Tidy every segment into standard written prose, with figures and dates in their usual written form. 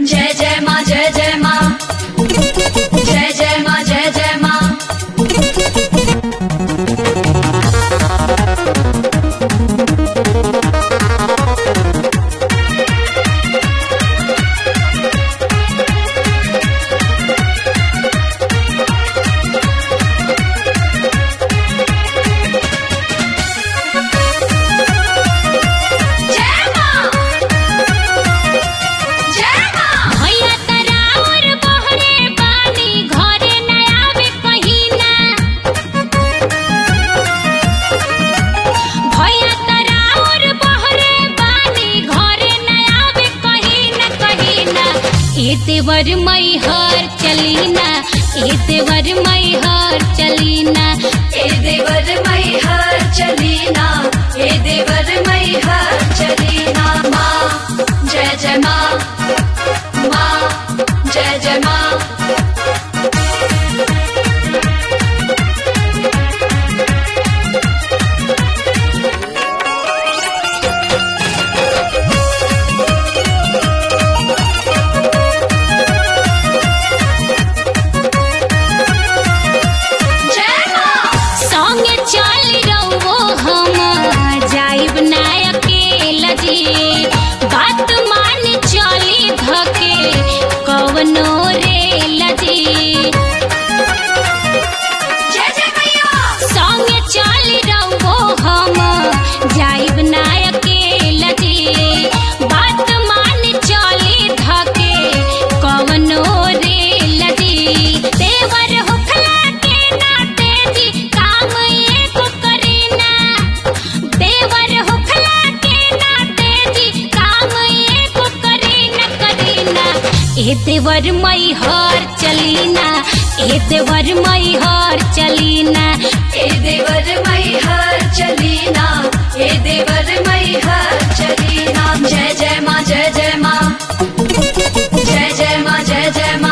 जय जय माँ जय जय माँ जय जय माँ जय जय माँ। देवर मई हर चलीना ए देवर मई हर चलीना ए देवर मई हर चलीना ए देवर मई हर चलीना। माँ जय जय माँ माँ जय जय माँ। बात मान चली धके कवनो रे लजी जय जय भैया संगे चली रहो हम जाइब ना अकेला जी। बात मान चली धके कवनो रे लजी। देवर होखला के नाते जी काम एको करीना। देवर होखला के नाते जी काम एको करीना करीना। ए देवर मई हर चलीना ए देवर मई हर चलीना ए देवर मई हर चलीना ए देवर मई हर चलीना। जय जय माँ जय जय माँ जय जय माँ जय जय माँ।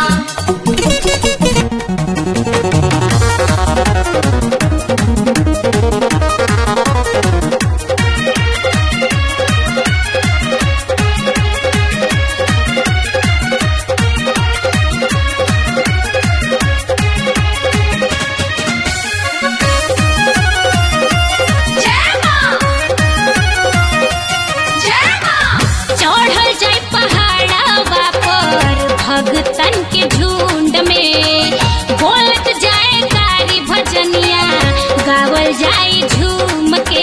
भगतन के झुंड में बोलत जाए कारी भजनिया गावल जाए झूम के।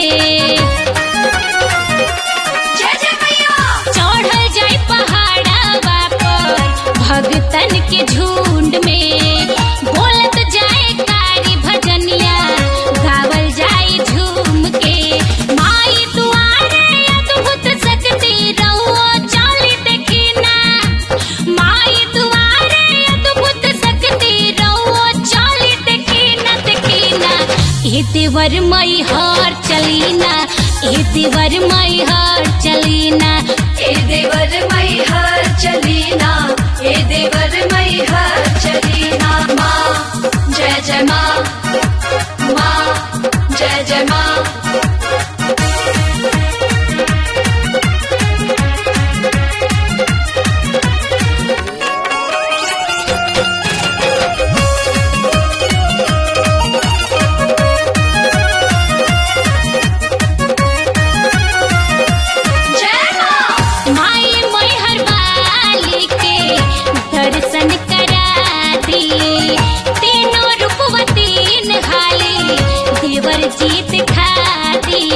जय जय भैया चढ़ल जाए पहाड़वा पर भगतन के झुंड में बोलत जाए कारी भजनिया गावल जाए झूम के। माई दुआरे अद्भुत शक्ति रहुओ चली देखिना। माई दुआरे अद्भुत शक्ति रहुओ चली देखिना देखिना। ए देवर मई हर चलीना ए देवर मई हर चलीना ए देवर मई हर चलीना ए देवर मई हर चलीना। माँ जय जय माँ माँ जय जय माँ। दर्शन करा दी तीनों रूपवतीन हाली देवर जी दिखा दी।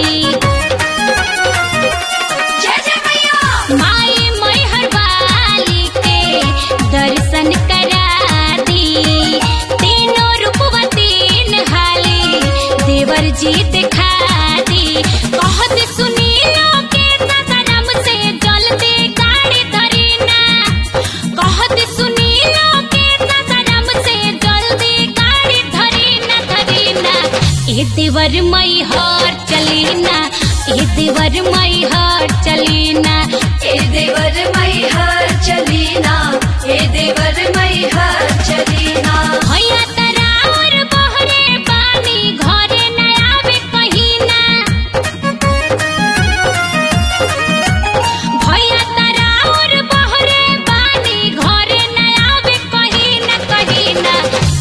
जय जय भैया माई मैहर वाली के दर्शन करा दी तीनों रूपवतीन हाली देवर जी दिखा दी। कहत सुनी लो के ससरम से जल्दी गाड़ी धरीना। कहत सुनी लो के ससरम से जल्दी गाड़ी धरीना धरीना। ए देवर मई हर चलीना ए देवर मई हर चलीना ए देवर मई हर चलीना ए देवर मई हर चलीना। भैया तरा और बहरे पानी घरे न आवे कहीना। भैया तरा और बहरे पानी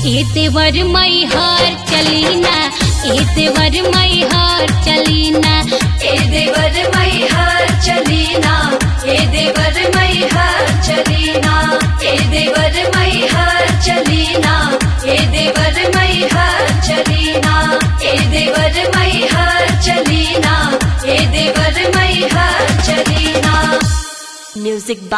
ए देवर मैहर चलीना, ए देवर मैहर चलीना। ए देवर मैहर चलीना, ए देवर मैहर चलीना, ए देवर मैहर चलीना, ए देवर मैहर चलीना, ए देवर मैहर चलीना, ए देवर मैहर चलीना। म्यूजिक